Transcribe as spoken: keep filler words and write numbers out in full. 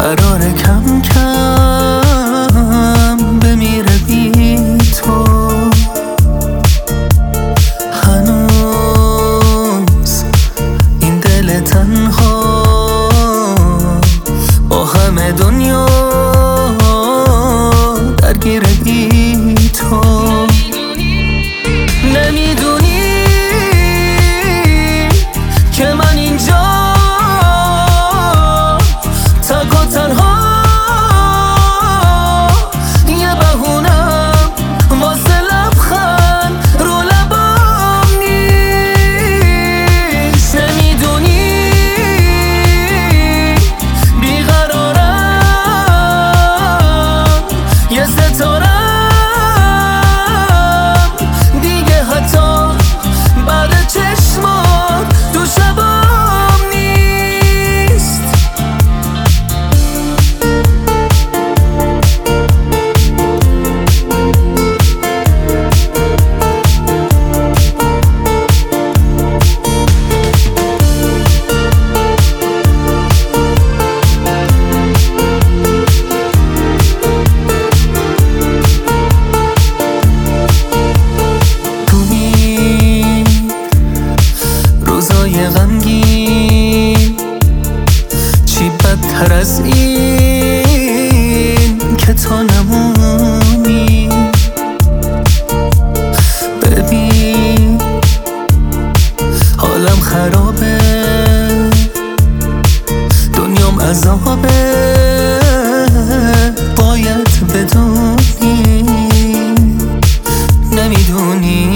قرار کم کم بمیره بی تو. هنوز این دل تنها با همه دنیا درگیر بی تو. نمیدونی که من اینجا تک و تنها یه بهونم واسه لبخند رو لبام نیست. نمیدونی بیقرارم یه ستاره تو شبام نیست. تو این روزای غمگین چی بدتر از این که تا نمونی. ببین حالم خرابه، دنیام عذابه، باید بدونی. نمیدونی